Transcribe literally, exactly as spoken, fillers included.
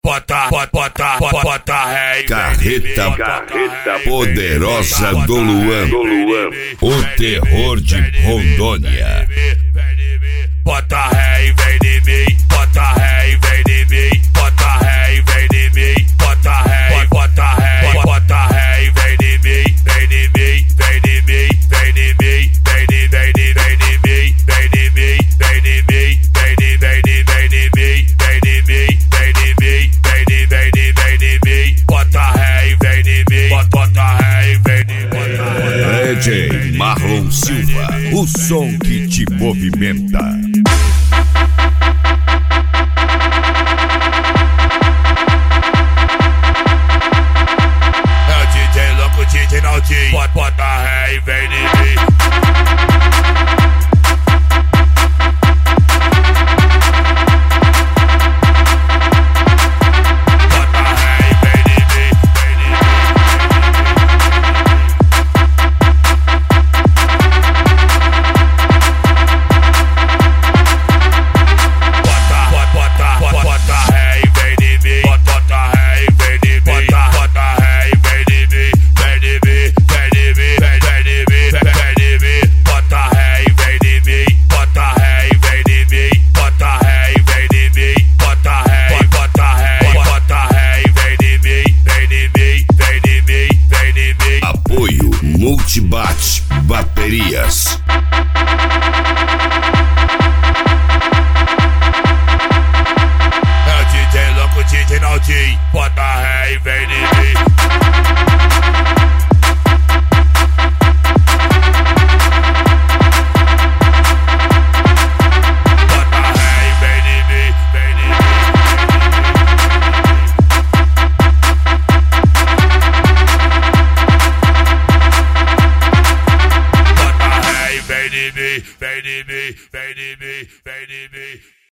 Bota, bota, bota, bota, bota ré. Carreta, carreta poderosa do Luan, do Luan, o terror de Rondônia. Bota ré e vem de mim, bota ré e vem de mim, bota ré e vem de mim, bota ré, bota ré, bota ré e vem de mim, vem de mim, vem de mim, vem de mim, vem de, vem de, vem de mim, vem de mim, vem de mim, vem de, vem de, vem de mim, vem de mim, vem de mim, vem de, vem de, vem de mim, bota ré e vem de mim, bota ré e vem de mim. D J Marlon Silva, o som que te movimenta. Bota, bota ré e vem de mim. Bota ré e vem de mim, vem de mim. Bota, bota, bota, bota ré e vem de mim. Bota ré e vem de mim. Bota ré e vem de mim. Vem de mim. Multibate Baterias. É o D J louco, D J Naldinho. Bota ré e vem de mim. Bota ré e vem de mim, vem de mim. Vem de mim, vem de mim, vem de mim, vem de mim.